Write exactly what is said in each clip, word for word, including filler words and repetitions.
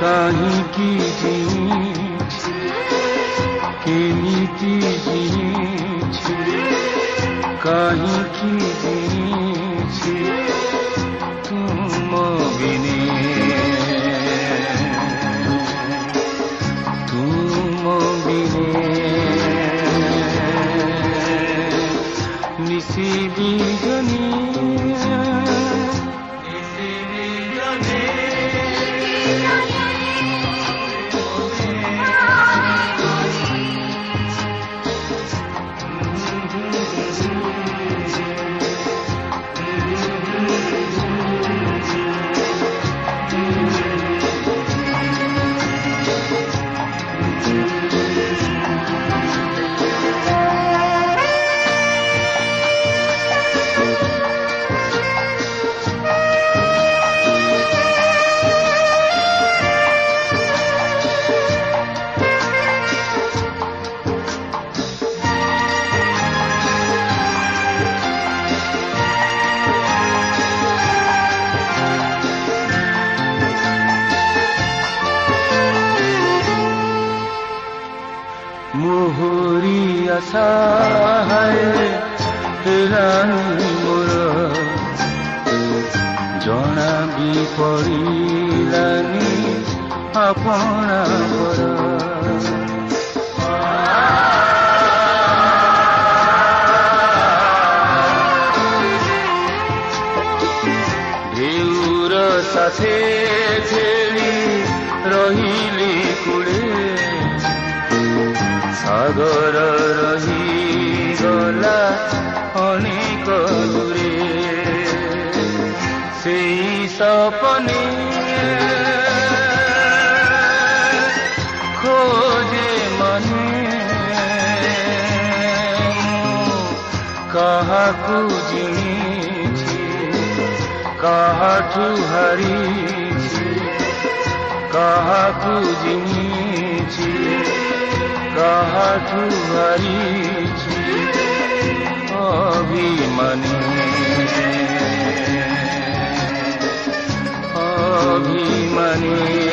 କାହିଁକି ଜିଇଛି କେମିତି ଜିଇଛି କାହିଁକି ଜିଇଛି ତୁମ ବିନେ ତୁମ ବିନେ ନିଶି ବିଜନୀ मोहरी आशा है हेरानी मोर जना भी पड़िलानी अपना पर ढेउर साथे खेली रहिली कुड़े सागर रही गला अनेक दूरे से सपने खोजे मने काहाकू जिमिछि काहाठू हारिछि काहाकू जिमिछि काहाठू हारिछि अभिमानी अभिमानी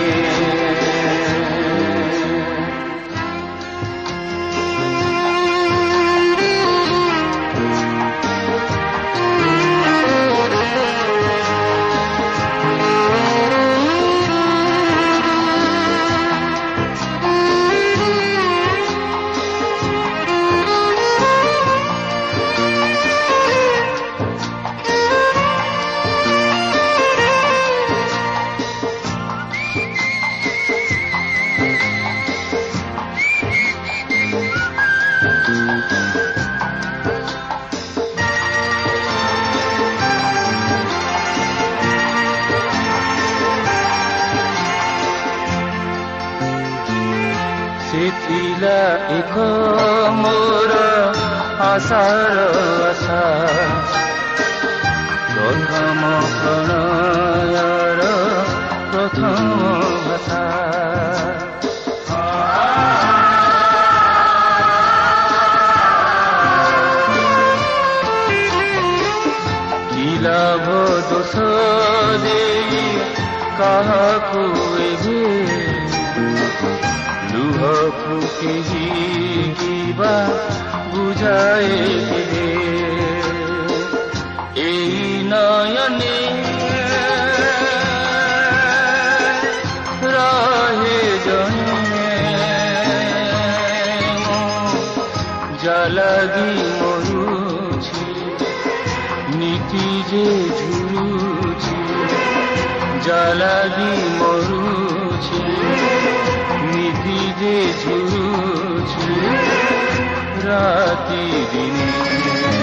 सेथिला एक मोर आशार आशा प्रथम प्रणयर प्रथम भाषा कि लाभ दोष देई काहाकू एभे लुह फुकेही किबा बुझाए दे एही नयने रहे जने जलगी मरुछि नीति जे झुरुछि जलगी मरुछि नीति जे झुरुछि राति दिने